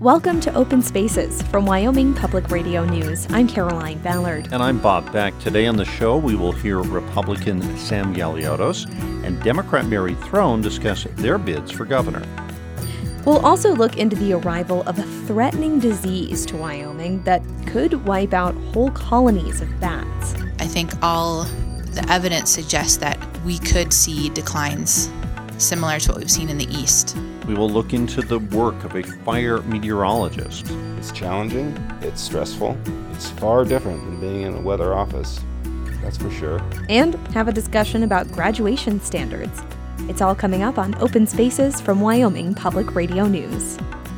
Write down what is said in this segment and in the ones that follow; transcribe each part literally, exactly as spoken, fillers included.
Welcome to Open Spaces from Wyoming Public Radio News. I'm Caroline Ballard. And I'm Bob Beck. Today on the show, we will hear Republican Sam Galiotos and Democrat Mary Throne discuss their bids for governor. We'll also look into the arrival of a threatening disease to Wyoming that could wipe out whole colonies of bats. I think all the evidence suggests that we could see declines similar to what we've seen in the East. We will look into the work of a fire meteorologist. It's challenging, it's stressful, it's far different than being in a weather office, that's for sure. And have a discussion about graduation standards. It's all coming up on Open Spaces from Wyoming Public Radio News.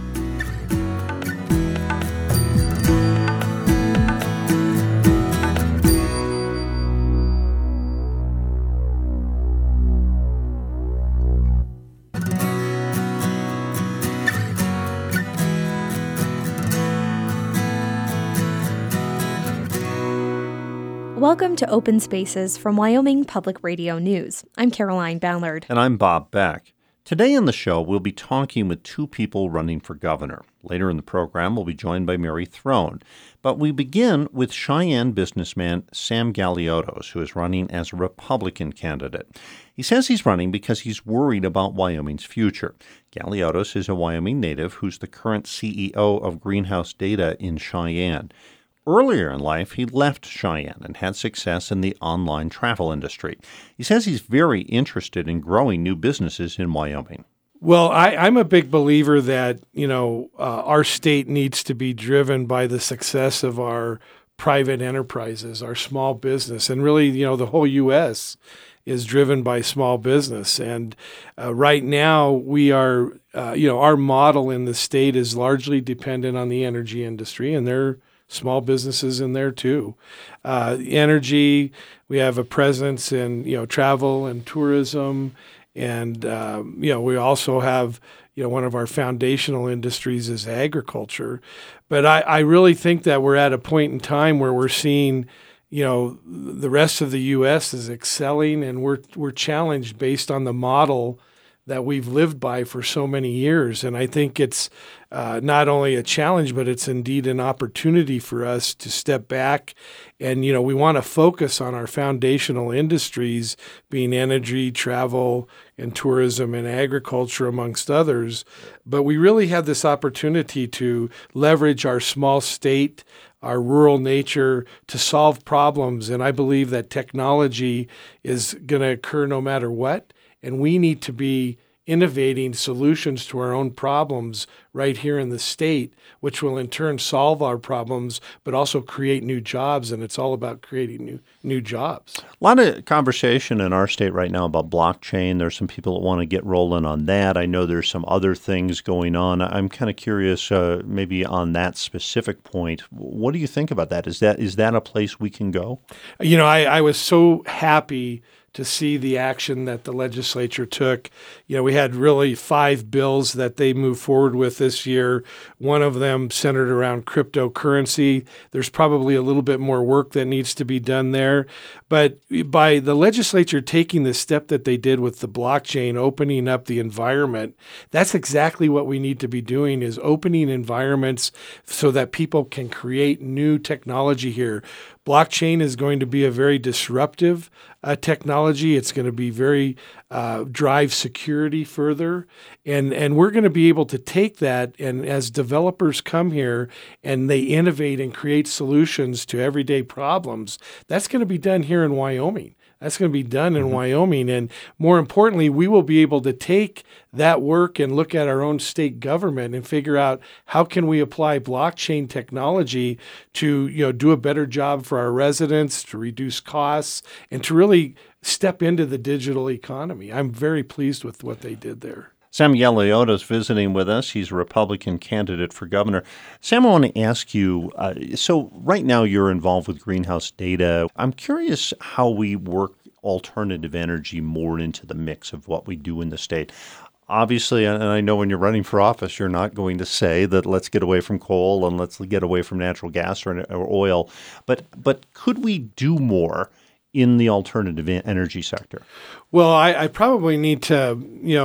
Welcome to Open Spaces from Wyoming Public Radio News. I'm Caroline Ballard. And I'm Bob Beck. Today on the show, we'll be talking with two people running for governor. Later in the program, we'll be joined by Mary Throne. But we begin with Cheyenne businessman Sam Galiotos, who is running as a Republican candidate. He says he's running because he's worried about Wyoming's future. Galiotos is a Wyoming native who's the current C E O of Greenhouse Data in Cheyenne. Earlier in life, he left Cheyenne and had success in the online travel industry. He says he's very interested in growing new businesses in Wyoming. Well, I, I'm a big believer that, you know, uh, our state needs to be driven by the success of our private enterprises, our small business, and really, you know, the whole U S is driven by small business. And uh, right now, we are, uh, you know, our model in the state is largely dependent on the energy industry, and they're small businesses in there too. Uh, energy, we have a presence in, you know, travel and tourism. And, um, you know, we also have, you know, one of our foundational industries is agriculture. But I, I really think that we're at a point in time where we're seeing, you know, the rest of the U S is excelling, and we're we're challenged based on the model that we've lived by for so many years. And I think it's uh, not only a challenge, but it's indeed an opportunity for us to step back. And, you know, we want to focus on our foundational industries, being energy, travel, and tourism and agriculture, amongst others. But we really have this opportunity to leverage our small state, our rural nature to solve problems. And I believe that technology is going to occur no matter what. And we need to be innovating solutions to our own problems right here in the state, which will in turn solve our problems, but also create new jobs. And it's all about creating new new jobs. A lot of conversation in our state right now about blockchain. There's some people that want to get rolling on that. I know there's some other things going on. I'm kind of curious, uh, maybe on that specific point. What do you think about that? Is that is that a place we can go? You know, I, I was so happy to see the action that the legislature took. You know, we had really five bills that they moved forward with this year. One of them centered around cryptocurrency. There's probably a little bit more work that needs to be done there. But by the legislature taking the step that they did with the blockchain, opening up the environment, that's exactly what we need to be doing, is opening environments so that people can create new technology here. Blockchain is going to be a very disruptive uh, technology. It's going to be very uh, drive security further. And, and we're going to be able to take that, and as developers come here and they innovate and create solutions to everyday problems, that's going to be done here in Wyoming. That's going to be done in mm-hmm. Wyoming. And more importantly, we will be able to take that work and look at our own state government and figure out how can we apply blockchain technology to, you know, do a better job for our residents, to reduce costs, and to really step into the digital economy. I'm very pleased with what they did there. Sam Galiotos visiting with us. He's a Republican candidate for governor. Sam, I want to ask you, uh, so right now you're involved with Greenhouse Data. I'm curious how we work alternative energy more into the mix of what we do in the state. Obviously, and I know when you're running for office, you're not going to say that let's get away from coal and let's get away from natural gas or, or oil. But but could we do more in the alternative energy sector? Well, I, I probably need to, you know,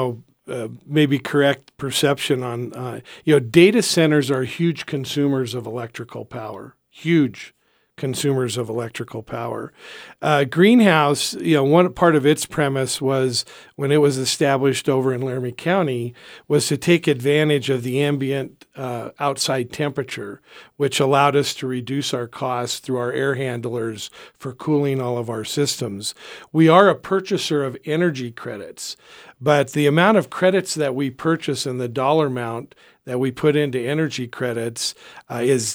uh, maybe correct perception on, uh, you know, data centers are huge consumers of electrical power, huge consumers of electrical power. Uh, Greenhouse, you know, one part of its premise was when it was established over in Laramie County was to take advantage of the ambient uh, outside temperature, which allowed us to reduce our costs through our air handlers for cooling all of our systems. We are a purchaser of energy credits, but the amount of credits that we purchase and the dollar amount that we put into energy credits uh, is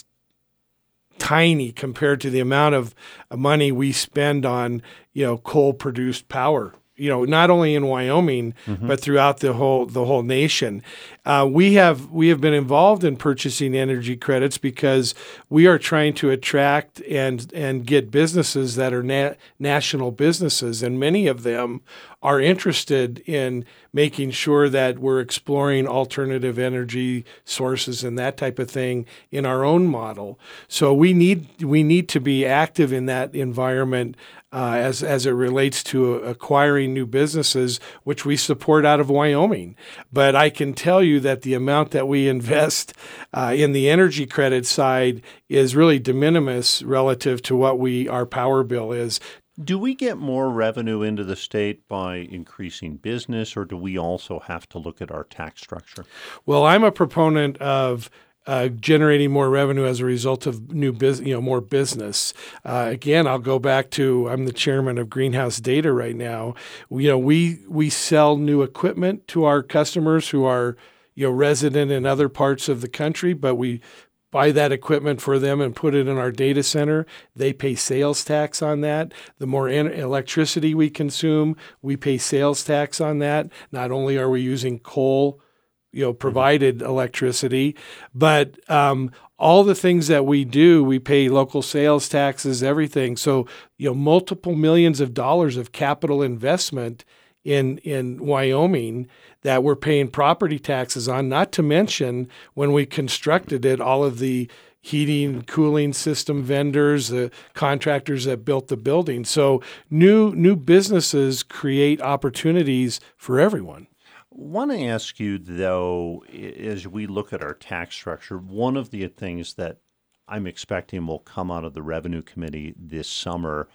tiny compared to the amount of money we spend on, you know, coal-produced power. You know, not only in Wyoming, mm-hmm. but throughout the whole the whole nation. Uh, we have we have been involved in purchasing energy credits because we are trying to attract and and get businesses that are na- national businesses, and many of them are interested in making sure that we're exploring alternative energy sources and that type of thing in our own model. So we need we need to be active in that environment uh, as as it relates to acquiring new businesses, which we support out of Wyoming. But I can tell you that the amount that we invest uh, in the energy credit side is really de minimis relative to what we our power bill is. Do we get more revenue into the state by increasing business, or do we also have to look at our tax structure? Well, I'm a proponent of uh, generating more revenue as a result of new business, you know, more business. Uh, again, I'll go back to I'm the chairman of Greenhouse Data right now. We, you know, we we sell new equipment to our customers who are, you know, resident in other parts of the country, but we buy that equipment for them and put it in our data center. They pay sales tax on that. The more en- electricity we consume, we pay sales tax on that. Not only are we using coal, you know, provided mm-hmm. electricity, but um, all the things that we do, we pay local sales taxes, everything. So, you know, multiple millions of dollars of capital investment in in Wyoming that we're paying property taxes on, not to mention when we constructed it, all of the heating, cooling system vendors, the contractors that built the building. So new new businesses create opportunities for everyone. I want to ask you, though, as we look at our tax structure, one of the things that I'm expecting will come out of the Revenue Committee this summer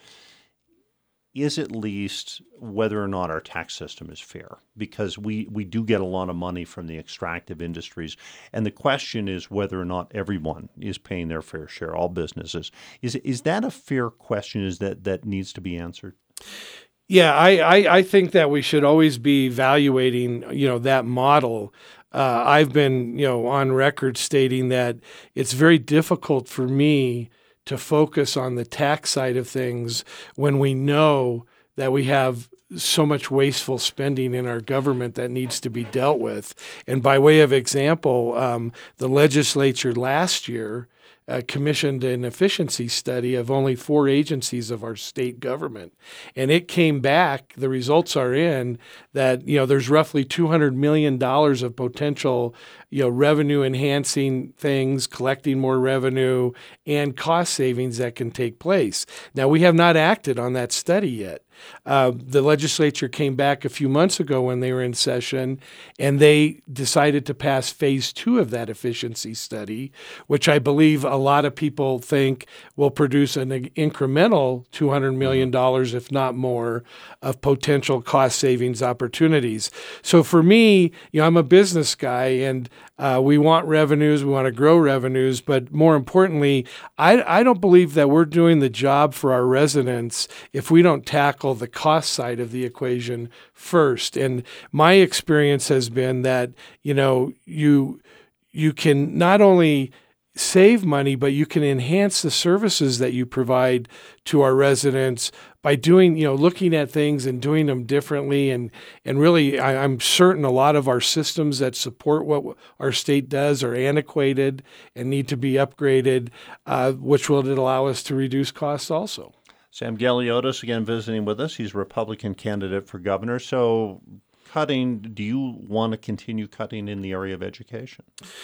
is at least whether or not our tax system is fair, because we, we do get a lot of money from the extractive industries. And the question is whether or not everyone is paying their fair share, all businesses. Is is that a fair question? Is that, that needs to be answered? Yeah, I, I, I think that we should always be evaluating, you know, that model. Uh, I've been, you know, on record stating that it's very difficult for me to focus on the tax side of things when we know that we have so much wasteful spending in our government that needs to be dealt with. And by way of example, um, the legislature last year uh, commissioned an efficiency study of only four agencies of our state government. And it came back, the results are in, that, you know, there's roughly two hundred million dollars of potential, you know, revenue enhancing things, collecting more revenue, and cost savings that can take place. Now, we have not acted on that study yet. Uh, the legislature came back a few months ago when they were in session, and they decided to pass phase two of that efficiency study, which I believe a lot of people think will produce an incremental two hundred million dollars, if not more, of potential cost savings opportunities. So for me, you know, I'm a business guy, and uh, we want revenues, we want to grow revenues, but more importantly, I, I don't believe that we're doing the job for our residents if we don't tackle the cost side of the equation first. And my experience has been that, you know, you you can not only save money, but you can enhance the services that you provide to our residents by doing, you know, looking at things and doing them differently. And, and really, I, I'm certain a lot of our systems that support what our state does are antiquated and need to be upgraded, uh, which will allow us to reduce costs also. Sam Galiotis, again, visiting with us. He's a Republican candidate for governor. So cutting, do you want to continue cutting in the area of education?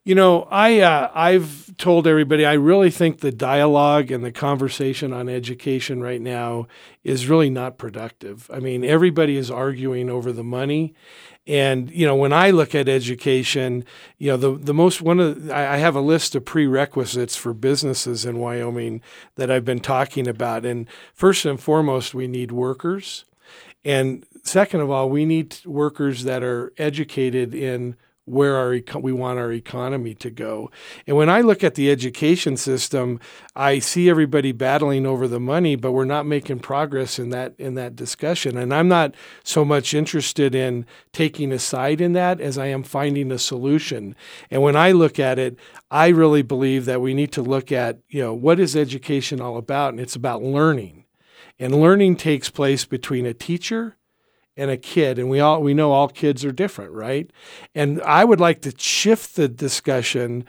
You know, I uh, I've told everybody I really think the dialogue and the conversation on education right now is really not productive. I mean, everybody is arguing over the money. And, you know, when I look at education, you know, the, the most one of the, I have a list of prerequisites for businesses in Wyoming that I've been talking about. And first and foremost, we need workers. And second of all, we need workers that are educated in where our eco- we want our economy to go. And when I look at the education system, I see everybody battling over the money, but we're not making progress in that in that discussion. And I'm not so much interested in taking a side in that as I am finding a solution. And when I look at it, I really believe that we need to look at, you know, what is education all about? And it's about learning. And learning takes place between a teacher and a kid, and we all we know all kids are different, right? And I would like to shift the discussion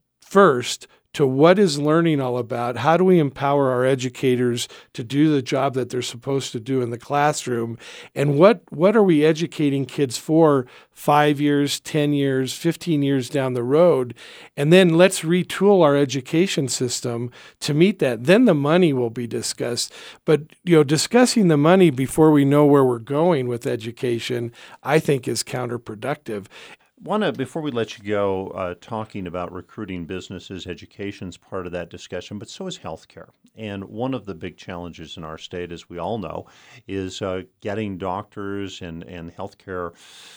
first to what is learning all about? How do we empower our educators to do the job that they're supposed to do in the classroom? And what what are we educating kids for five years, ten years, fifteen years down the road? And then let's retool our education system to meet that. Then the money will be discussed. But, you know, discussing the money before we know where we're going with education, I think is counterproductive. Want to, before we let you go, uh, talking about recruiting businesses, education's part of that discussion, but so is healthcare. And one of the big challenges in our state, as we all know, is uh, getting doctors and, and healthcare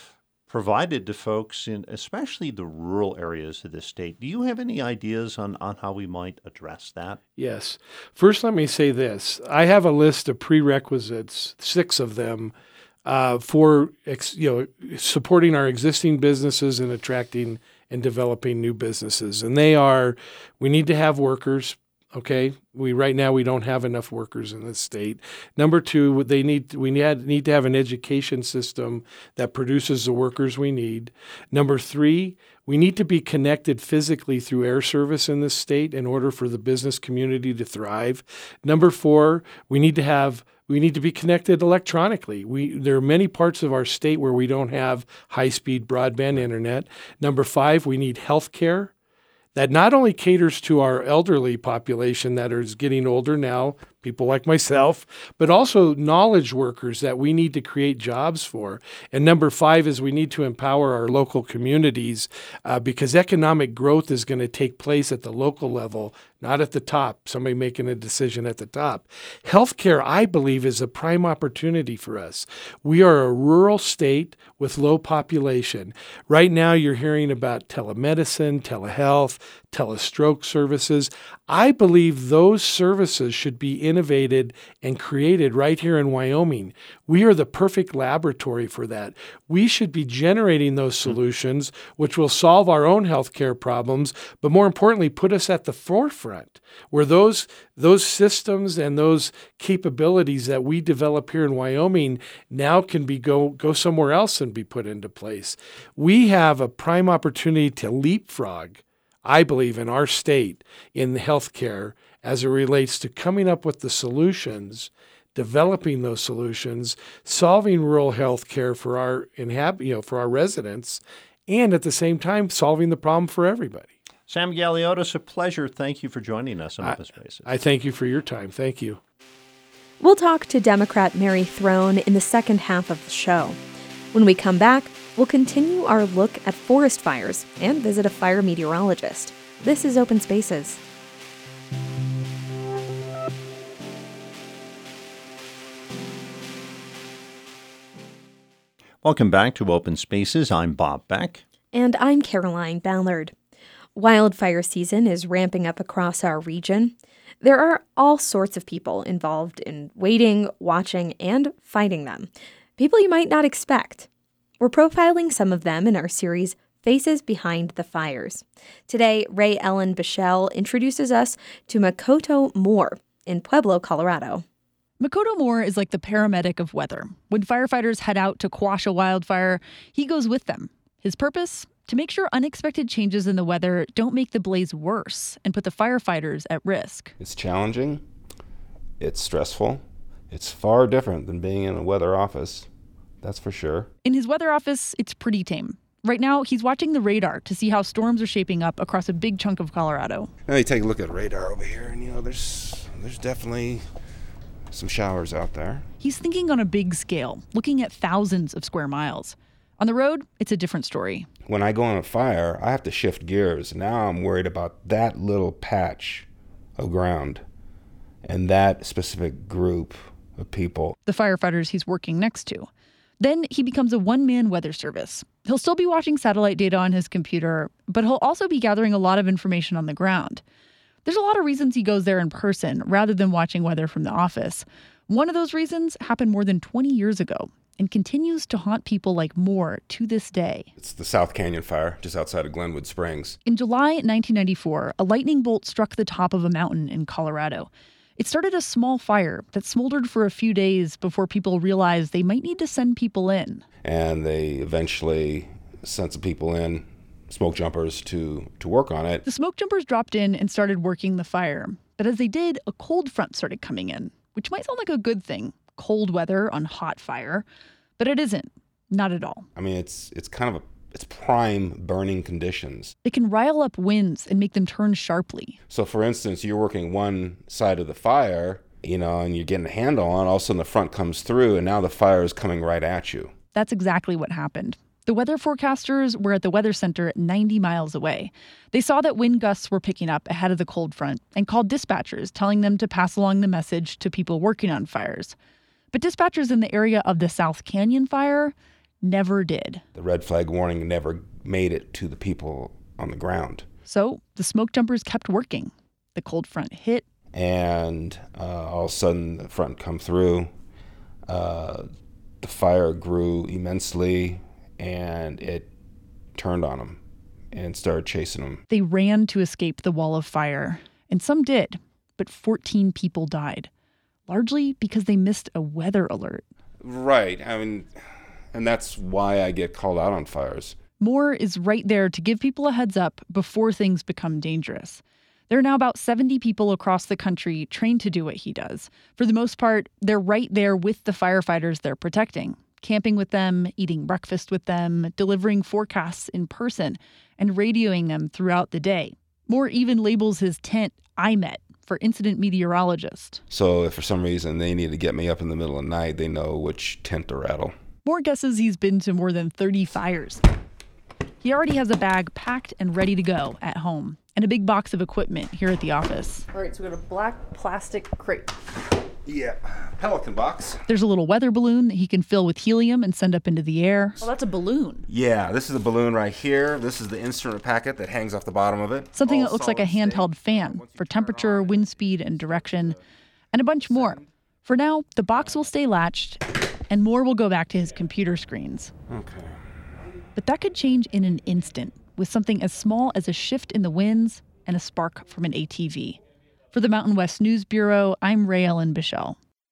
provided to folks in especially the rural areas of the state. Do you have any ideas on, on how we might address that? Yes. First, let me say this. I have a list of prerequisites, six of them, Uh, for ex, you know supporting our existing businesses and attracting and developing new businesses. And they are, we need to have workers. Okay, we right now we don't have enough workers in the state. Number two, they need we need need to have an education system that produces the workers we need. Number three, we need to be connected physically through air service in this state in order for the business community to thrive. Number four, we need to have We need to be connected electronically. We there are many parts of our state where we don't have high-speed broadband internet. Number five, we need health care that not only caters to our elderly population that is getting older now, people like myself, but also knowledge workers that we need to create jobs for. And number five is we need to empower our local communities uh, because economic growth is going to take place at the local level, not at the top, somebody making a decision at the top. Healthcare, I believe, is a prime opportunity for us. We are a rural state with low population. Right now, you're hearing about telemedicine, telehealth, telestroke services. I believe those services should be innovated and created right here in Wyoming. We are the perfect laboratory for that. We should be generating those solutions, which will solve our own healthcare problems, but more importantly, put us at the forefront where those those systems and those capabilities that we develop here in Wyoming now can be go go somewhere else and be put into place. We have a prime opportunity to leapfrog, I believe, in our state in the healthcare as it relates to coming up with the solutions, developing those solutions, solving rural health care for our inhab- you know, for our residents, and at the same time solving the problem for everybody. Sam Galeotis, a pleasure. Thank you for joining us on Open Spaces. I thank you for your time. Thank you. We'll talk to Democrat Mary Throne in the second half of the show. When we come back, we'll continue our look at forest fires and visit a fire meteorologist. This is Open Spaces. Welcome back to Open Spaces. I'm Bob Beck. And I'm Caroline Ballard. Wildfire season is ramping up across our region. There are all sorts of people involved in waiting, watching, and fighting them. People you might not expect. We're profiling some of them in our series, Faces Behind the Fires. Today, Ray Ellen Bichelle introduces us to Makoto Moore in Pueblo, Colorado. Makoto Moore is like the paramedic of weather. When firefighters head out to quash a wildfire, he goes with them. His purpose? To make sure unexpected changes in the weather don't make the blaze worse and put the firefighters at risk. It's challenging. It's stressful. It's far different than being in a weather office. That's for sure. In his weather office, it's pretty tame. Right now, he's watching the radar to see how storms are shaping up across a big chunk of Colorado. Now you take a look at radar over here, and you know, there's there's definitely some showers out there. He's thinking on a big scale, looking at thousands of square miles. On the road, it's a different story. When I go on a fire, I have to shift gears. Now I'm worried about that little patch of ground and that specific group of people. The firefighters he's working next to. Then he becomes a one-man weather service. He'll still be watching satellite data on his computer, but he'll also be gathering a lot of information on the ground. There's a lot of reasons he goes there in person rather than watching weather from the office. One of those reasons happened more than twenty years ago and continues to haunt people like Moore to this day. It's the South Canyon fire just outside of Glenwood Springs. In July nineteen ninety-four, a lightning bolt struck the top of a mountain in Colorado. It started a small fire that smoldered for a few days before people realized they might need to send people in. And they eventually sent some people in, smoke jumpers, to, to work on it. The smoke jumpers dropped in and started working the fire. But as they did, a cold front started coming in, which might sound like a good thing. Cold weather on hot fire. But it isn't. Not at all. I mean, it's it's kind of a it's prime burning conditions. It can rile up winds and make them turn sharply. So, for instance, you're working one side of the fire, you know, and you're getting a handle on, all of a sudden the front comes through, and now the fire is coming right at you. That's exactly what happened. The weather forecasters were at the weather center ninety miles away. They saw that wind gusts were picking up ahead of the cold front and called dispatchers, telling them to pass along the message to people working on fires. But dispatchers in the area of the South Canyon fire never did. The red flag warning never made it to the people on the ground. So the smoke jumpers kept working. The cold front hit. And uh, all of a sudden the front come through. Uh, the fire grew immensely, and it turned on them and started chasing them. They ran to escape the wall of fire, and some did, but fourteen people died, largely because they missed a weather alert. Right. I mean, and that's why I get called out on fires. Moore is right there to give people a heads up before things become dangerous. There are now about seventy people across the country trained to do what he does. For the most part, they're right there with the firefighters they're protecting, camping with them, eating breakfast with them, delivering forecasts in person, and radioing them throughout the day. Moore even labels his tent I M E T for incident meteorologist. So if for some reason they need to get me up in the middle of the night, they know which tent to rattle. Moore guesses he's been to more than thirty fires. He already has a bag packed and ready to go at home, and a big box of equipment here at the office. All right, so we got a black plastic crate. Yeah, Pelican box. There's a little weather balloon that he can fill with helium and send up into the air. Oh, that's a balloon. Yeah, this is a balloon right here. This is the instrument packet that hangs off the bottom of it. Something All that looks like a solid handheld state. fan Once you for turn it temperature, on, wind speed, and direction, and a bunch more. For now, the box will stay latched, and Moore will go back to his computer screens. Okay. But that could change in an instant with something as small as a shift in the winds and a spark from an A T V. For the Mountain West News Bureau, I'm Ray Ellen Bichelle.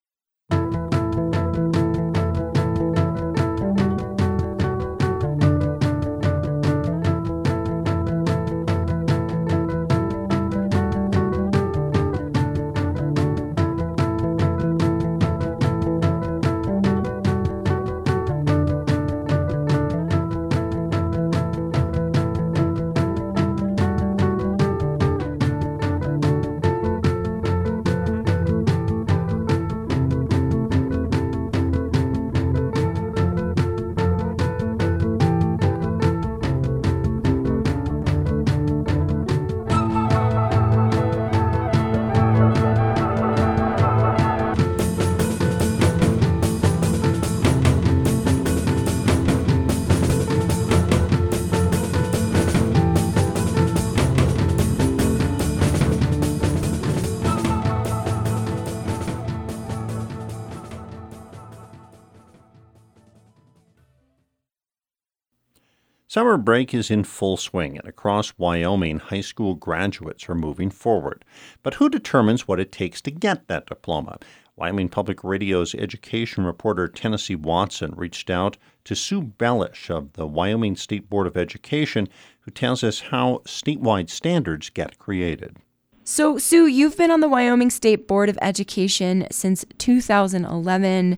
Summer break is in full swing, and across Wyoming, high school graduates are moving forward. But who determines what it takes to get that diploma? Wyoming Public Radio's education reporter Tennessee Watson reached out to Sue Bellish of the Wyoming State Board of Education, who tells us how statewide standards get created. So, Sue, you've been on the Wyoming State Board of Education since two thousand eleven.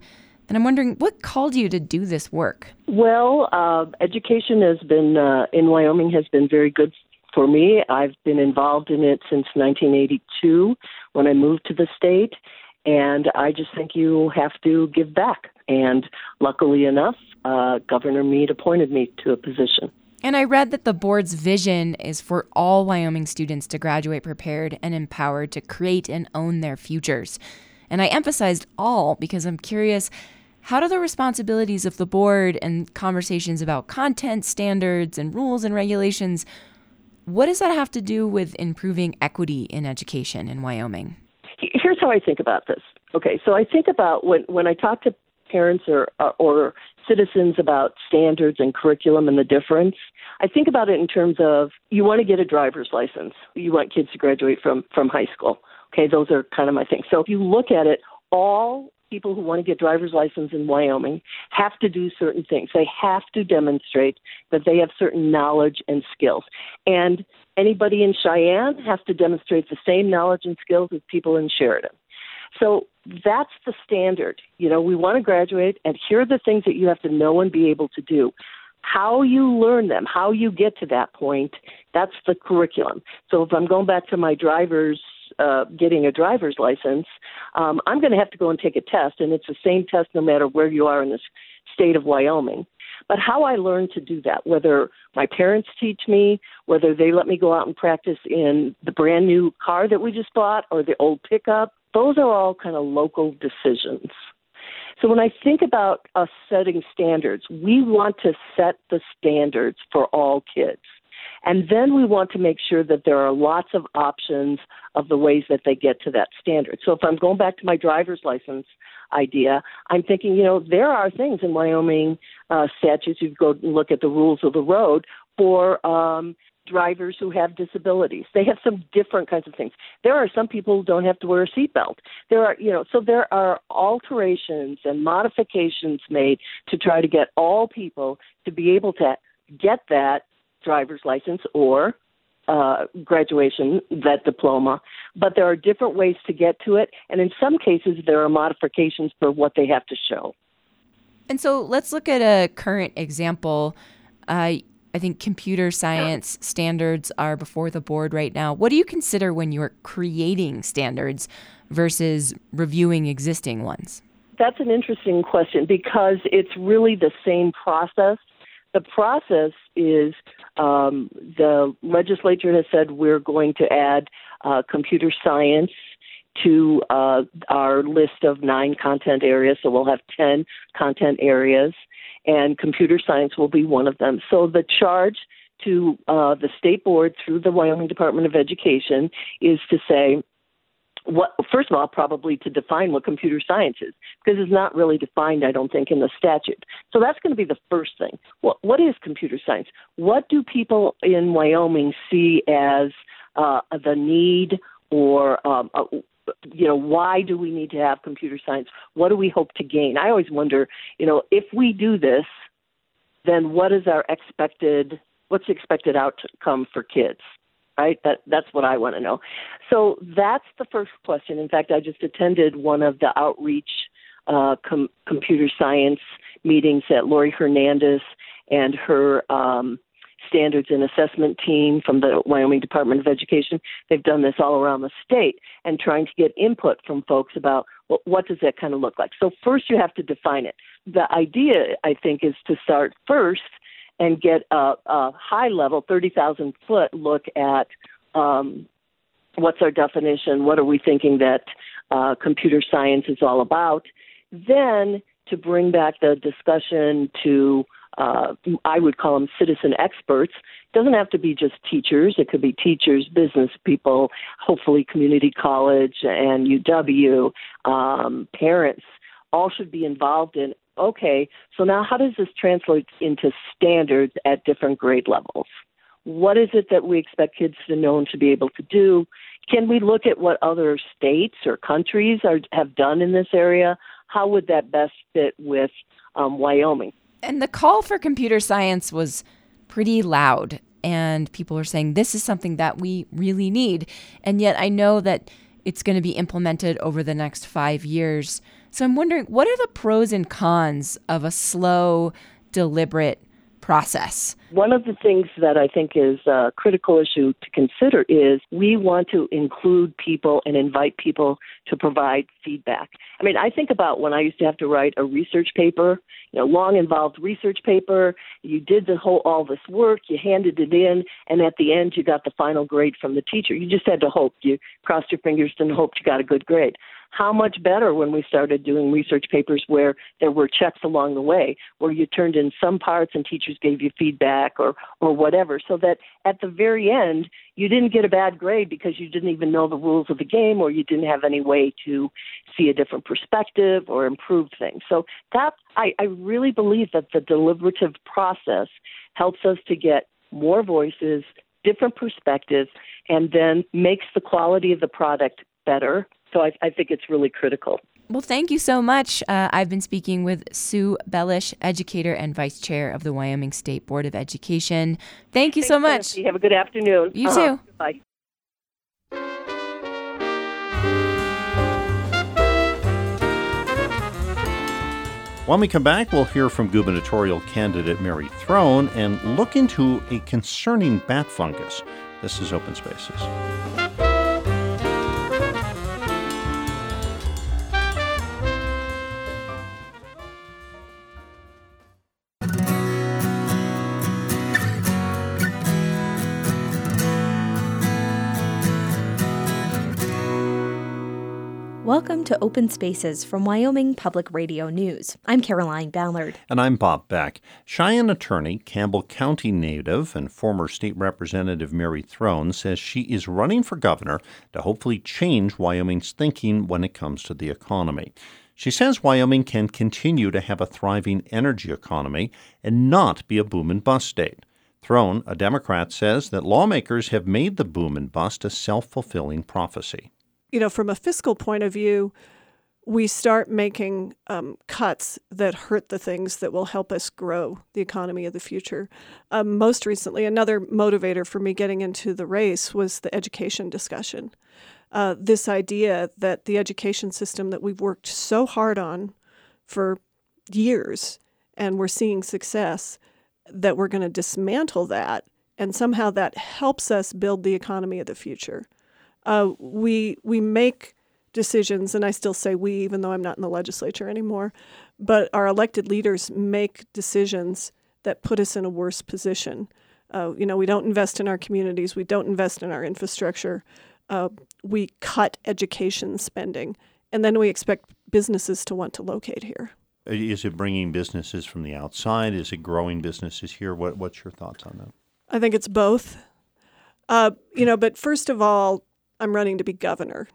And I'm wondering, what called you to do this work? Well, uh, education has been, uh, in Wyoming, has been very good for me. I've been involved in it since nineteen eighty-two when I moved to the state. And I just think you have to give back. And luckily enough, uh, Governor Mead appointed me to a position. And I read that the board's vision is for all Wyoming students to graduate prepared and empowered to create and own their futures. And I emphasized all because I'm curious, how do the responsibilities of the board and conversations about content standards and rules and regulations, what does that have to do with improving equity in education in Wyoming? Here's how I think about this. Okay, so I think about when, when I talk to parents or, or citizens about standards and curriculum and the difference, I think about it in terms of you want to get a driver's license. You want kids to graduate from, from high school. Okay, those are kind of my things. So if you look at it, all people who want to get driver's license in Wyoming have to do certain things. They have to demonstrate that they have certain knowledge and skills. And anybody in Cheyenne has to demonstrate the same knowledge and skills as people in Sheridan. So that's the standard. You know, we want to graduate, and here are the things that you have to know and be able to do. How you learn them, how you get to that point, that's the curriculum. So if I'm going back to my driver's Uh, getting a driver's license, um, I'm going to have to go and take a test, and it's the same test no matter where you are in the state of Wyoming. But how I learn to do that, whether my parents teach me, whether they let me go out and practice in the brand new car that we just bought or the old pickup, those are all kind of local decisions. So when I think about us setting standards, we want to set the standards for all kids. And then we want to make sure that there are lots of options of the ways that they get to that standard. So if I'm going back to my driver's license idea, I'm thinking, you know, there are things in Wyoming uh, statutes, you go and look at the rules of the road for um, drivers who have disabilities. They have some different kinds of things. There are some people who don't have to wear a seatbelt. There are, you know, so there are alterations and modifications made to try to get all people to be able to get that driver's license or uh, graduation, that diploma, but there are different ways to get to it, and in some cases there are modifications for what they have to show. And so let's look at a current example. Uh, I think computer science standards are before the board right now. What do you consider when you're creating standards versus reviewing existing ones? That's an interesting question because it's really the same process. The process is um, the legislature has said we're going to add uh, computer science to uh, our list of nine content areas. So we'll have ten content areas, and computer science will be one of them. So the charge to uh, the state board through the Wyoming Department of Education is to say, What, first of all, probably to define what computer science is, because it's not really defined, I don't think, in the statute. So that's going to be the first thing. What, what is computer science? What do people in Wyoming see as uh, the need or, um, uh, you know, why do we need to have computer science? What do we hope to gain? I always wonder, you know, if we do this, then what is our expected, what's the expected outcome for kids? Right? That that's what I want to know. So that's the first question. In fact, I just attended one of the outreach uh, com- computer science meetings that Lori Hernandez and her um, standards and assessment team from the Wyoming Department of Education, they've done this all around the state and trying to get input from folks about well, what does that kind of look like. So first you have to define it. The idea, I think, is to start first and get a, a high-level, thirty thousand foot look at um, what's our definition, what are we thinking that uh, computer science is all about. Then to bring back the discussion to, uh, I would call them citizen experts. It doesn't have to be just teachers. It could be teachers, business people, hopefully community college and U W, um, parents, all should be involved in okay, so now how does this translate into standards at different grade levels? What is it that we expect kids to know and to be able to do? Can we look at what other states or countries are, have done in this area? How would that best fit with um, Wyoming? And the call for computer science was pretty loud, and people are saying this is something that we really need. And yet I know that it's going to be implemented over the next five years. So I'm wondering, what are the pros and cons of a slow, deliberate process? One of the things that I think is a critical issue to consider is we want to include people and invite people to provide feedback. I mean, I think about when I used to have to write a research paper, you know, long involved research paper. You did the whole all this work, you handed it in, and at the end you got the final grade from the teacher. You just had to hope. You crossed your fingers and hoped you got a good grade. How much better when we started doing research papers where there were checks along the way, where you turned in some parts and teachers gave you feedback or, or whatever, so that at the very end, you didn't get a bad grade because you didn't even know the rules of the game or you didn't have any way to see a different perspective or improve things. So that I, I really believe that the deliberative process helps us to get more voices, different perspectives, and then makes the quality of the product better. So I, I think it's really critical. Well, thank you so much. Uh, I've been speaking with Sue Bellish, educator and vice chair of the Wyoming State Board of Education. Thank you Thanks, so much. Nancy. Have a good afternoon. You uh-huh. too. Bye. When we come back, we'll hear from gubernatorial candidate Mary Throne and look into a concerning bat fungus. This is Open Spaces. Welcome to Open Spaces from Wyoming Public Radio News. I'm Caroline Ballard. And I'm Bob Beck. Cheyenne attorney, Campbell County native, and former state representative Mary Throne says she is running for governor to hopefully change Wyoming's thinking when it comes to the economy. She says Wyoming can continue to have a thriving energy economy and not be a boom and bust state. Throne, a Democrat, says that lawmakers have made the boom and bust a self-fulfilling prophecy. You know, from a fiscal point of view, we start making um, cuts that hurt the things that will help us grow the economy of the future. Um, most recently, another motivator for me getting into the race was the education discussion. Uh, this idea that the education system that we've worked so hard on for years and we're seeing success, that we're going to dismantle that, and somehow that helps us build the economy of the future. Uh, we we make decisions, and I still say we, even though I'm not in the legislature anymore, but our elected leaders make decisions that put us in a worse position. Uh, you know, we don't invest in our communities. We don't invest in our infrastructure. Uh, we cut education spending, and then we expect businesses to want to locate here. Is it bringing businesses from the outside? Is it growing businesses here? What What's your thoughts on that? I think it's both. Uh, you know, but first of all, I'm running to be governor,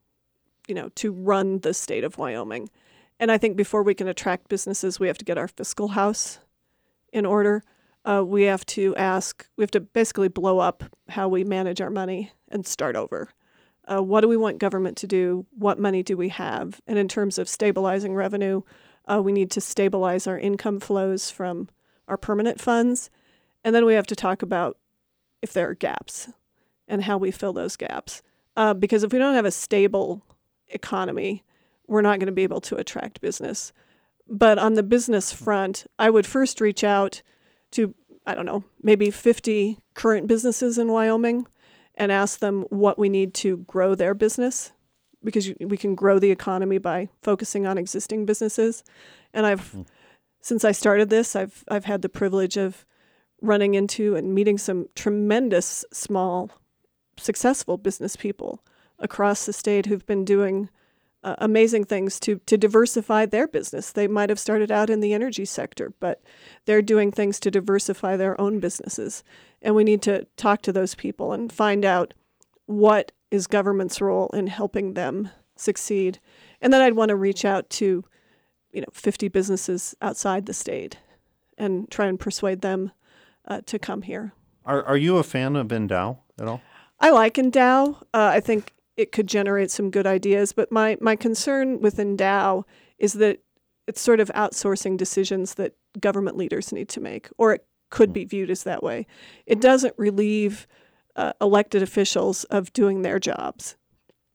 you know, to run the state of Wyoming. And I think before we can attract businesses, we have to get our fiscal house in order. Uh, we have to ask, we have to basically blow up how we manage our money and start over. Uh, what do we want government to do? What money do we have? And in terms of stabilizing revenue, uh, we need to stabilize our income flows from our permanent funds. And then we have to talk about if there are gaps and how we fill those gaps. Uh, because if we don't have a stable economy, we're not going to be able to attract business. But on the business front, I would first reach out to, I don't know, maybe fifty current businesses in Wyoming and ask them what we need to grow their business, because we can grow the economy by focusing on existing businesses. And I've, mm. since I started this, I've I've had the privilege of running into and meeting some tremendous small successful business people across the state who've been doing uh, amazing things to to diversify their business. They might have started out in the energy sector, but they're doing things to diversify their own businesses. And we need to talk to those people and find out what is government's role in helping them succeed. And then I'd want to reach out to, you know, fifty businesses outside the state and try and persuade them uh, to come here. Are Are you a fan of Endow at all? I like Endow. Uh, I think it could generate some good ideas, but my, my concern with Endow is that it's sort of outsourcing decisions that government leaders need to make, or it could be viewed as that way. It doesn't relieve uh, elected officials of doing their jobs.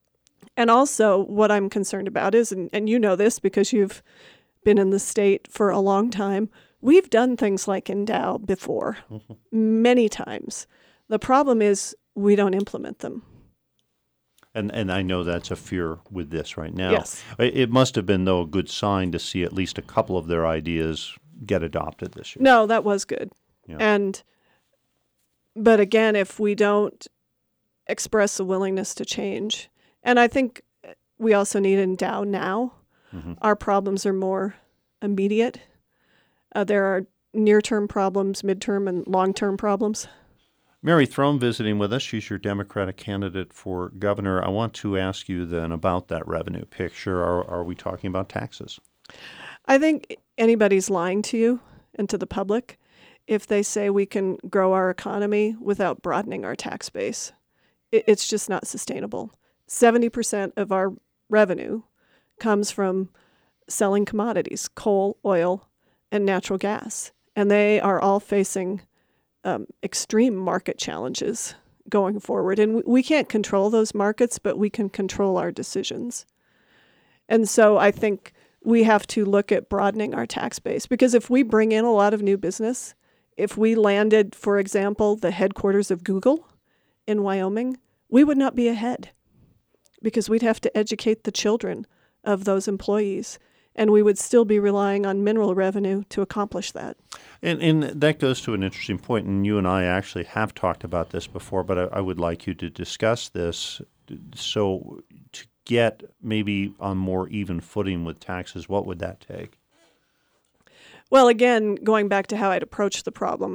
And also what I'm concerned about is, and, and you know this because you've been in the state for a long time, we've done things like endow before, mm-hmm. many times. The problem is we don't implement them. And and I know that's a fear with this right now. Yes. It must have been, though, a good sign to see at least a couple of their ideas get adopted this year. No, that was good. Yeah. And, but again, if we don't express a willingness to change, and I think we also need endow now. Mm-hmm. Our problems are more immediate. Uh, there are near-term problems, midterm, and long-term problems. Mary Throne visiting with us. She's your Democratic candidate for governor. I want to ask you then about that revenue picture. Are, are we talking about taxes? I think anybody's lying to you and to the public if they say we can grow our economy without broadening our tax base. It, it's just not sustainable. seventy percent of our revenue comes from selling commodities, coal, oil, and natural gas. And they are all facing Um, extreme market challenges going forward. And we can't control those markets, but we can control our decisions. And so I think we have to look at broadening our tax base, because if we bring in a lot of new business, if we landed, for example, the headquarters of Google in Wyoming, we would not be ahead because we'd have to educate the children of those employees. And we would still be relying on mineral revenue to accomplish that. And, and that goes to an interesting point, and you and I actually have talked about this before, but I, I would like you to discuss this. So to get maybe on more even footing with taxes, what would that take? Well, again, going back to how I'd approach the problem,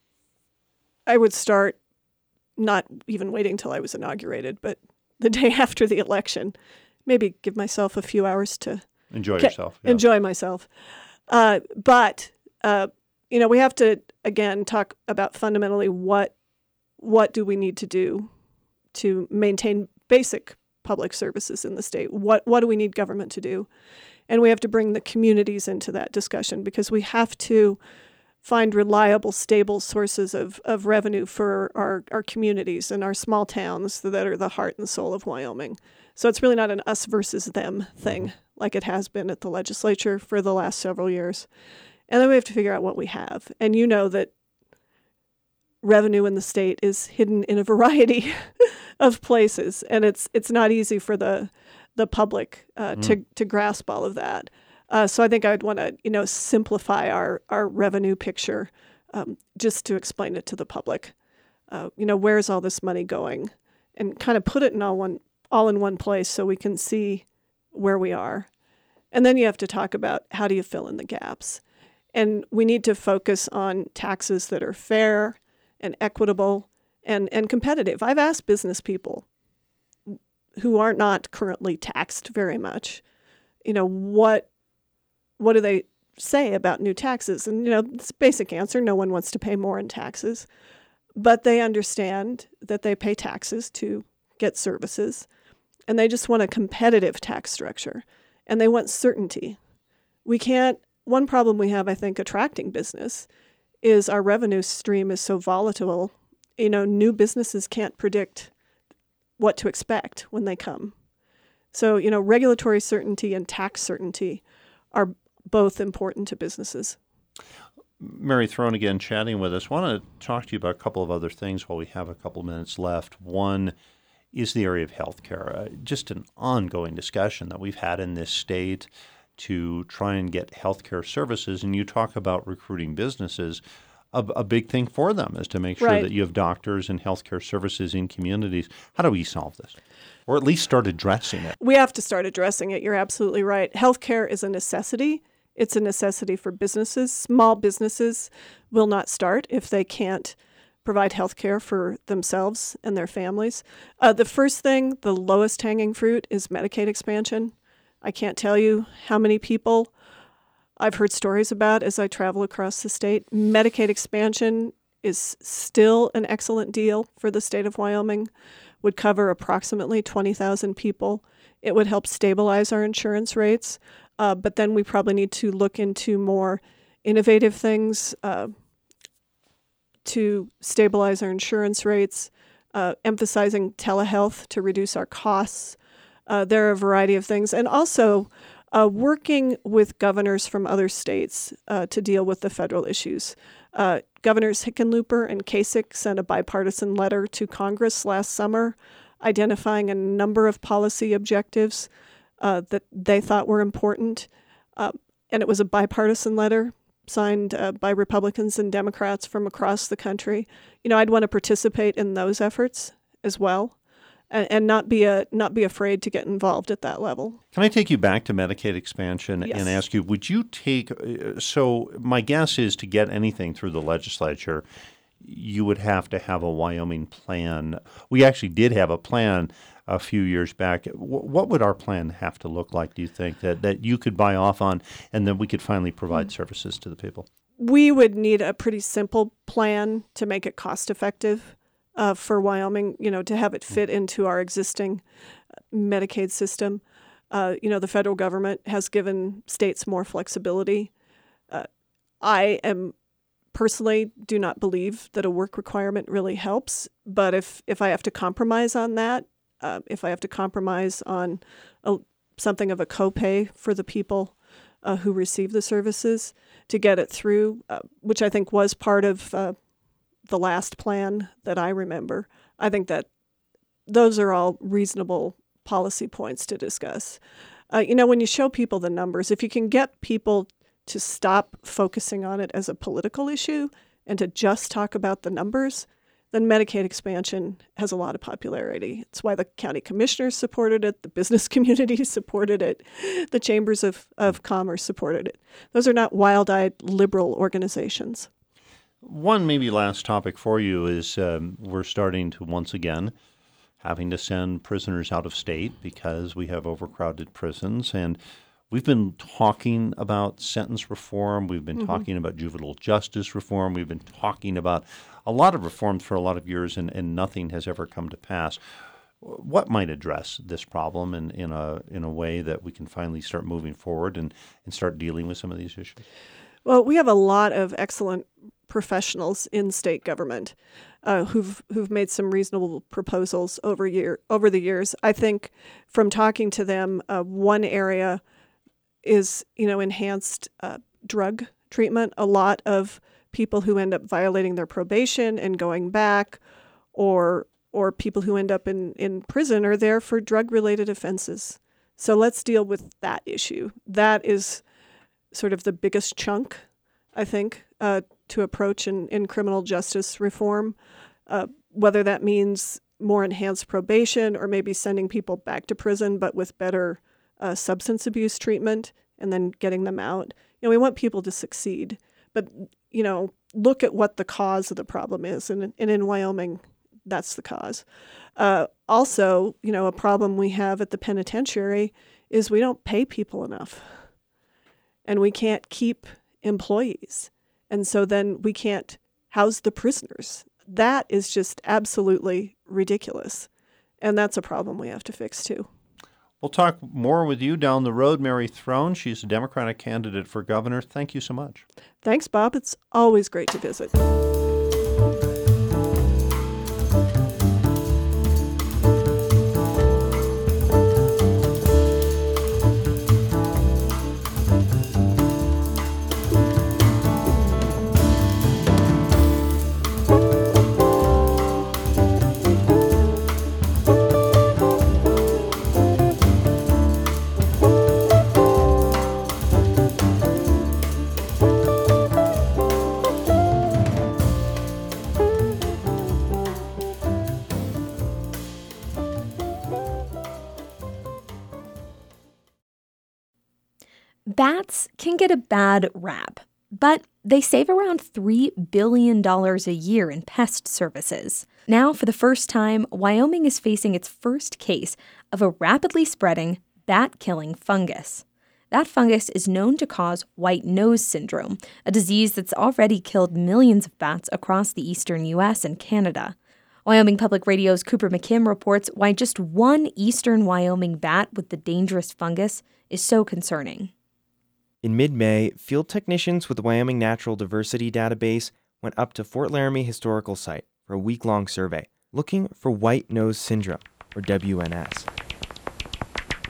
I would start not even waiting till I was inaugurated, but the day after the election, maybe give myself a few hours to Enjoy yourself. Yeah. Enjoy myself. Uh, but, uh, you know, we have to, again, talk about fundamentally what what do we need to do to maintain basic public services in the state? What what do we need government to do? And we have to bring the communities into that discussion, because we have to find reliable, stable sources of, of revenue for our, our communities and our small towns that are the heart and soul of Wyoming. So it's really not an us versus them thing like it has been at the legislature for the last several years. And then we have to figure out what we have. And you know that revenue in the state is hidden in a variety of places, and it's it's not easy for the the public uh, mm. to to grasp all of that. Uh, so I think I'd want to you know simplify our our revenue picture, um, just to explain it to the public. Uh, you know, where's all this money going, and kind of put it in all one all in one place so we can see where we are. And then you have to talk about how do you fill in the gaps. And we need to focus on taxes that are fair and equitable and, and competitive. I've asked business people who are not currently taxed very much, you know, what what do they say about new taxes? And, you know, it's a basic answer. No one wants to pay more in taxes. But they understand that they pay taxes to get services, and they just want a competitive tax structure, and they want certainty. We can't, one problem we have, I think, attracting business is our revenue stream is so volatile. You know, new businesses can't predict what to expect when they come. So, you know, regulatory certainty and tax certainty are both important to businesses. Mary Throne again chatting with us. I want to talk to you about a couple of other things while we have a couple minutes left. One is the area of healthcare. Uh, just an ongoing discussion that we've had in this state to try and get healthcare services. And you talk about recruiting businesses. A, a big thing for them is to make sure right. that you have doctors and healthcare services in communities. How do we solve this? Or at least start addressing it? We have to start addressing it. You're absolutely right. Healthcare is a necessity. It's a necessity for businesses. Small businesses will not start if they can't provide health care for themselves and their families. Uh, the first thing, the lowest hanging fruit, is Medicaid expansion. I can't tell you how many people I've heard stories about as I travel across the state. Medicaid expansion is still an excellent deal for the state of Wyoming, would cover approximately twenty thousand people. It would help stabilize our insurance rates. Uh, but then we probably need to look into more innovative things uh, to stabilize our insurance rates, uh, emphasizing telehealth to reduce our costs, Uh, there are a variety of things. And also uh, working with governors from other states uh, to deal with the federal issues. Uh, Governors Hickenlooper and Kasich sent a bipartisan letter to Congress last summer identifying a number of policy objectives uh, that they thought were important. Uh, and it was a bipartisan letter signed uh, by Republicans and Democrats from across the country. You know, I'd want to participate in those efforts as well, and, and not be a not be afraid to get involved at that level. Can I take you back to Medicaid expansion Yes. and ask you, would you take, so my guess is to get anything through the legislature, you would have to have a Wyoming plan. We actually did have a plan a few years back. What would our plan have to look like, do you think, that, that you could buy off on and then we could finally provide mm. services to the people? We would need a pretty simple plan to make it cost effective uh, for Wyoming, you know, to have it fit into our existing Medicaid system. Uh, you know, the federal government has given states more flexibility. Uh, I am personally do not believe that a work requirement really helps, but if, if I have to compromise on that, uh, if I have to compromise on a, something of a copay for the people uh, who receive the services to get it through, uh, which I think was part of uh, the last plan that I remember, I think that those are all reasonable policy points to discuss. Uh, you know, when you show people the numbers, if you can get people to stop focusing on it as a political issue and to just talk about the numbers, then Medicaid expansion has a lot of popularity. It's why the county commissioners supported it, the business community supported it, the chambers of, of commerce supported it. Those are not wild-eyed liberal organizations. One maybe last topic for you is um, we're starting to once again having to send prisoners out of state because we have overcrowded prisons. And we've been talking about sentence reform. We've been mm-hmm. talking about juvenile justice reform. We've been talking about a lot of reforms for a lot of years, and, and nothing has ever come to pass. What might address this problem in, in a in a way that we can finally start moving forward and, and start dealing with some of these issues? Well, we have a lot of excellent professionals in state government uh, who've who've made some reasonable proposals over year over the years. I think from talking to them, uh, one area is you know enhanced uh, drug treatment. A lot of people who end up violating their probation and going back, or or people who end up in, in prison are there for drug-related offenses. So let's deal with that issue. That is sort of the biggest chunk, I think, uh, to approach in, in criminal justice reform, uh, whether that means more enhanced probation or maybe sending people back to prison but with better uh, substance abuse treatment and then getting them out. You know, we want people to succeed, but, you know, look at what the cause of the problem is. And, and in Wyoming, that's the cause. Uh, also, you know, a problem we have at the penitentiary is we don't pay people enough. And we can't keep employees. And so then we can't house the prisoners. That is just absolutely ridiculous. And that's a problem we have to fix too. We'll talk more with you down the road, Mary Throne. She's a Democratic candidate for governor. Thank you so much. Thanks, Bob. It's always great to visit. Bats can get a bad rap, but they save around three billion dollars a year in pest services. Now, for the first time, Wyoming is facing its first case of a rapidly spreading, bat-killing fungus. That fungus is known to cause white nose syndrome, a disease that's already killed millions of bats across the eastern U S and Canada. Wyoming Public Radio's Cooper McKim reports why just one eastern Wyoming bat with the dangerous fungus is so concerning. In mid-May, field technicians with the Wyoming Natural Diversity Database went up to Fort Laramie Historical Site for a week-long survey, looking for white nose syndrome, or W N S.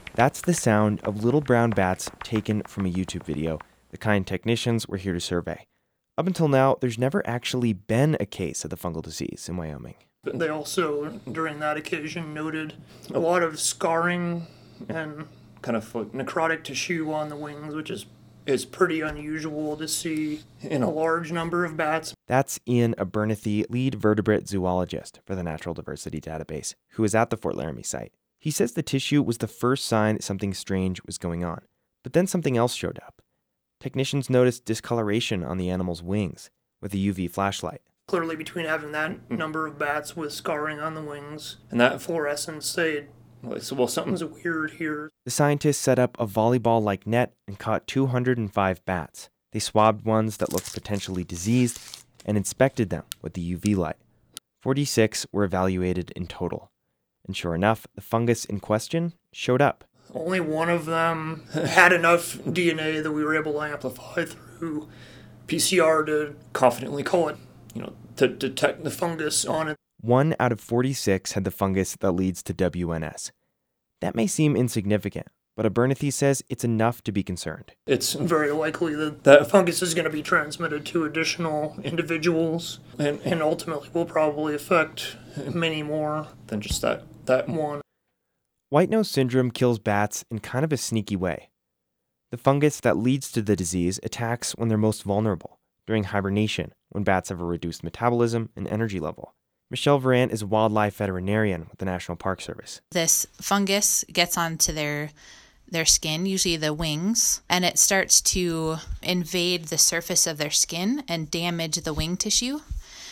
That's the sound of little brown bats taken from a YouTube video, the kind technicians were here to survey. Up until now, there's never actually been a case of the fungal disease in Wyoming. They also, during that occasion, noted a lot of scarring and kind of like necrotic tissue on the wings, which is, is pretty unusual to see in a large number of bats. That's Ian Abernethy, lead vertebrate zoologist for the Natural Diversity Database, who was at the Fort Laramie site. He says the tissue was the first sign something strange was going on, but then something else showed up. Technicians noticed discoloration on the animal's wings with a U V flashlight. Clearly, between having that number of bats with scarring on the wings and that fluorescence, they said, well, something's weird here. The scientists set up a volleyball-like net and caught two hundred five bats. They swabbed ones that looked potentially diseased and inspected them with the U V light. forty-six were evaluated in total. And sure enough, the fungus in question showed up. Only one of them had enough D N A that we were able to amplify through P C R to confidently call it, you know, to detect the fungus on it. One out of forty-six had the fungus that leads to W N S. That may seem insignificant, but Abernethy says it's enough to be concerned. It's very likely that that fungus is going to be transmitted to additional individuals and, and ultimately will probably affect many more than just that, that one. White nose syndrome kills bats in kind of a sneaky way. The fungus that leads to the disease attacks when they're most vulnerable, during hibernation, when bats have a reduced metabolism and energy level. Michelle Varant is a wildlife veterinarian with the National Park Service. This fungus gets onto their their skin, usually the wings, and it starts to invade the surface of their skin and damage the wing tissue.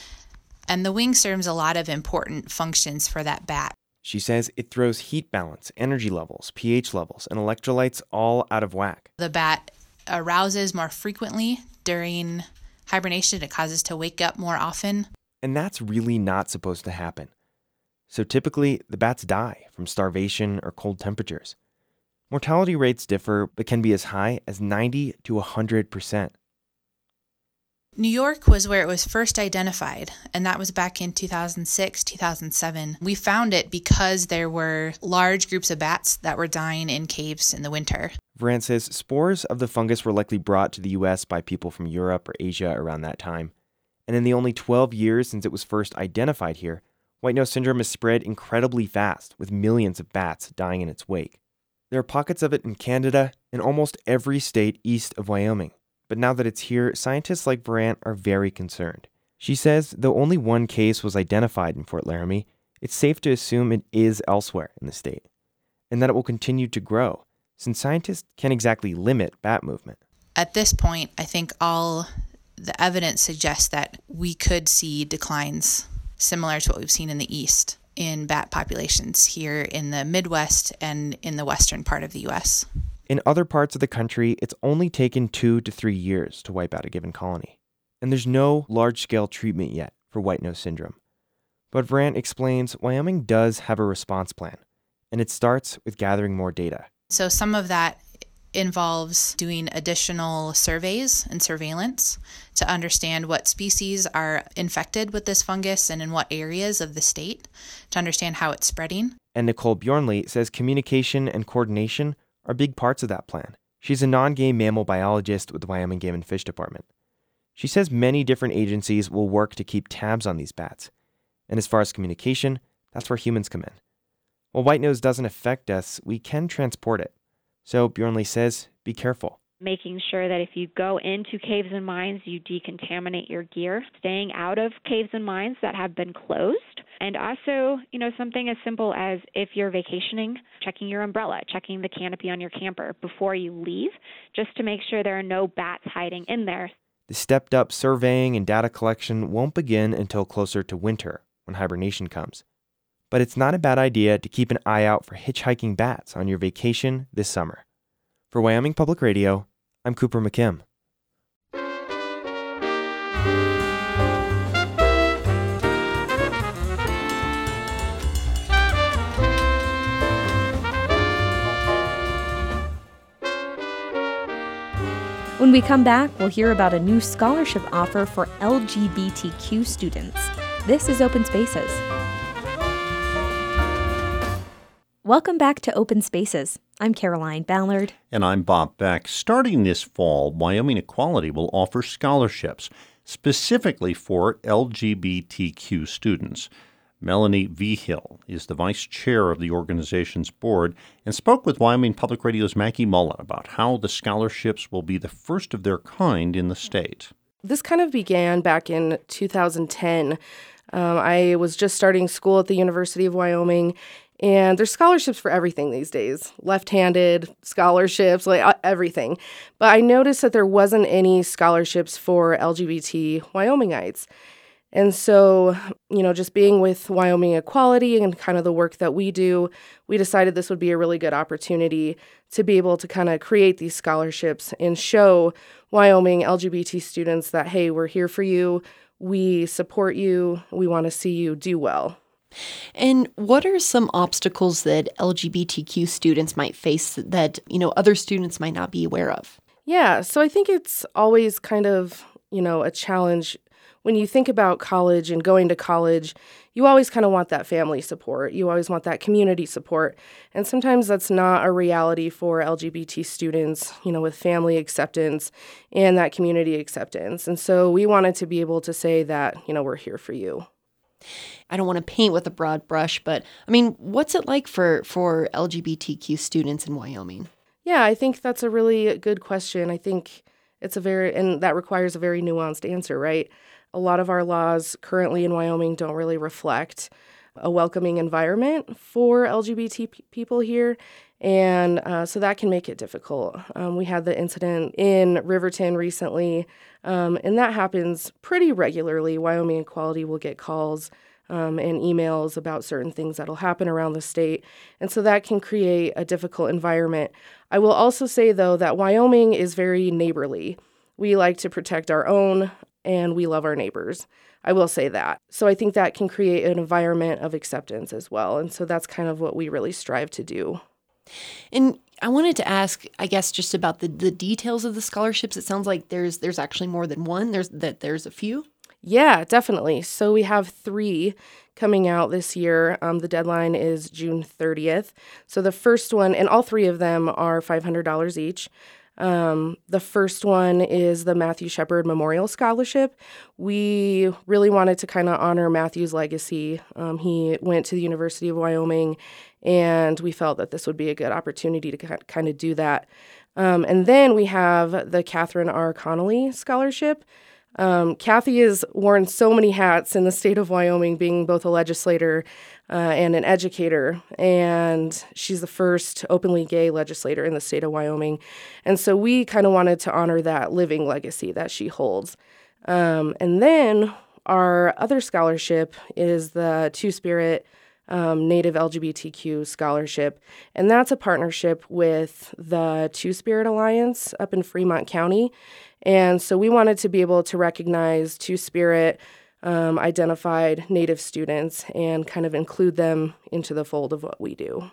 And the wing serves a lot of important functions for that bat. She says it throws heat balance, energy levels, pH levels, and electrolytes all out of whack. The bat arouses more frequently during hibernation. It causes to wake up more often. And that's really not supposed to happen. So typically, the bats die from starvation or cold temperatures. Mortality rates differ, but can be as high as ninety to one hundred percent. New York was where it was first identified, and that was back in two thousand six, two thousand seven. We found it because there were large groups of bats that were dying in caves in the winter. Varant says spores of the fungus were likely brought to the U S by people from Europe or Asia around that time. And in the only twelve years since it was first identified here, white nose syndrome has spread incredibly fast, with millions of bats dying in its wake. There are pockets of it in Canada and almost every state east of Wyoming. But now that it's here, scientists like Varant are very concerned. She says though only one case was identified in Fort Laramie, it's safe to assume it is elsewhere in the state, and that it will continue to grow, since scientists can't exactly limit bat movement. At this point, I think all the evidence suggests that we could see declines similar to what we've seen in the east in bat populations here in the Midwest and in the western part of the U S. In other parts of the country, it's only taken two to three years to wipe out a given colony. And there's no large-scale treatment yet for white nose syndrome. But Varant explains Wyoming does have a response plan, and it starts with gathering more data. So some of that involves doing additional surveys and surveillance to understand what species are infected with this fungus and in what areas of the state, to understand how it's spreading. And Nicole Bjornley says communication and coordination are big parts of that plan. She's a non-game mammal biologist with the Wyoming Game and Fish Department. She says many different agencies will work to keep tabs on these bats. And as far as communication, that's where humans come in. While white nose doesn't affect us, we can transport it. So Bjornley says, be careful. Making sure that if you go into caves and mines, you decontaminate your gear, staying out of caves and mines that have been closed. And also, you know, something as simple as if you're vacationing, checking your umbrella, checking the canopy on your camper before you leave, just to make sure there are no bats hiding in there. The stepped up surveying and data collection won't begin until closer to winter, when hibernation comes. But it's not a bad idea to keep an eye out for hitchhiking bats on your vacation this summer. For Wyoming Public Radio, I'm Cooper McKim. When we come back, we'll hear about a new scholarship offer for L G B T Q students. This is Open Spaces. Welcome back to Open Spaces. I'm Caroline Ballard. And I'm Bob Beck. Starting this fall, Wyoming Equality will offer scholarships specifically for L G B T Q students. Melanie Vigil is the vice chair of the organization's board and spoke with Wyoming Public Radio's Maggie Mullen about how the scholarships will be the first of their kind in the state. This kind of began back in two thousand ten. Um, I was just starting school at the University of Wyoming, and there's scholarships for everything these days. Left-handed scholarships, like uh, everything. But I noticed that there wasn't any scholarships for L G B T Wyomingites. And so, you know, just being with Wyoming Equality and kind of the work that we do, we decided this would be a really good opportunity to be able to kind of create these scholarships and show Wyoming L G B T students that, hey, we're here for you, we support you, we want to see you do well. And what are some obstacles that L G B T Q students might face that, you know, other students might not be aware of? Yeah, so I think it's always kind of, you know, a challenge. When you think about college and going to college, you always kind of want that family support. You always want that community support. And sometimes that's not a reality for L G B T students, you know, with family acceptance and that community acceptance. And so we wanted to be able to say that, you know, we're here for you. I don't want to paint with a broad brush, but I mean, what's it like for, for L G B T Q students in Wyoming? Yeah, I think that's a really good question. I think it's a very, and that requires a very nuanced answer, right? A lot of our laws currently in Wyoming don't really reflect a welcoming environment for L G B T p- people here. And uh, so that can make it difficult. Um, we had the incident in Riverton recently, um, and that happens pretty regularly. Wyoming Equality will get calls um, and emails about certain things that'll happen around the state. And so that can create a difficult environment. I will also say, though, that Wyoming is very neighborly. We like to protect our own, and we love our neighbors. I will say that. So I think that can create an environment of acceptance as well. And so that's kind of what we really strive to do. And I wanted to ask, I guess, just about the, the details of the scholarships. It sounds like there's there's actually more than one. There's that there's a few. Yeah, definitely. So we have three coming out this year. Um, the deadline is June thirtieth. So the first one, and all three of them are five hundred dollars each. Um, the first one is the Matthew Shepard Memorial Scholarship. We really wanted to kind of honor Matthew's legacy. Um, he went to the University of Wyoming, and we felt that this would be a good opportunity to kind of do that. Um, and then we have the Catherine R. Connolly Scholarship. Um, Kathy has worn so many hats in the state of Wyoming, being both a legislator uh, and an educator, and she's the first openly gay legislator in the state of Wyoming. And so we kind of wanted to honor that living legacy that she holds. Um, and then our other scholarship is the Two-Spirit um, Native L G B T Q Scholarship, and that's a partnership with the Two-Spirit Alliance up in Fremont County. And so we wanted to be able to recognize Two-Spirit um, identified Native students and kind of include them into the fold of what we do.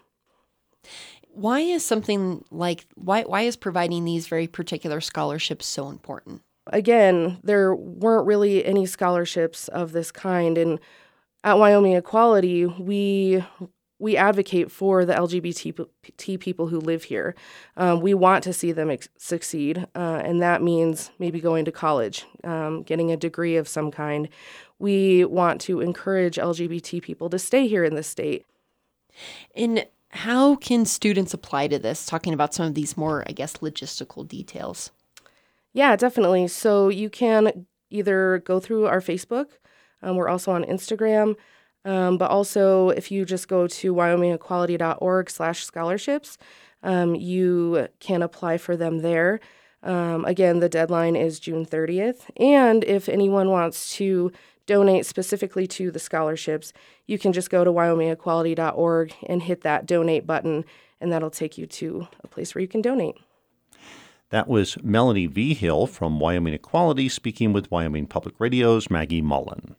Why is something like, why why is providing these very particular scholarships so important? Again, there weren't really any scholarships of this kind. And at Wyoming Equality, we we advocate for the L G B T people who live here. Um, we want to see them ex- succeed, uh, and that means maybe going to college, um, getting a degree of some kind. We want to encourage L G B T people to stay here in the state. And how can students apply to this? Talking about some of these more, I guess, logistical details. Yeah, definitely. So you can either go through our Facebook. Um, we're also on Instagram. Um, but also, if you just go to wyomingequality.org slash scholarships, um, you can apply for them there. Um, again, the deadline is June thirtieth. And if anyone wants to donate specifically to the scholarships, you can just go to wyomingequality dot org and hit that donate button, and that'll take you to a place where you can donate. That was Melanie Vigil from Wyoming Equality speaking with Wyoming Public Radio's Maggie Mullen.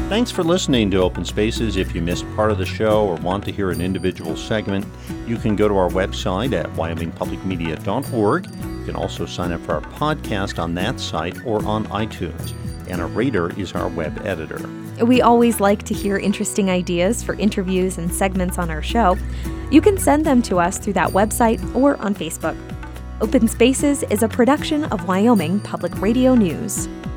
Thanks for listening to Open Spaces. If you missed part of the show or want to hear an individual segment, you can go to our website at wyoming public media dot org. You can also sign up for our podcast on that site or on iTunes. Anna Rader is our web editor. We always like to hear interesting ideas for interviews and segments on our show. You can send them to us through that website or on Facebook. Open Spaces is a production of Wyoming Public Radio News.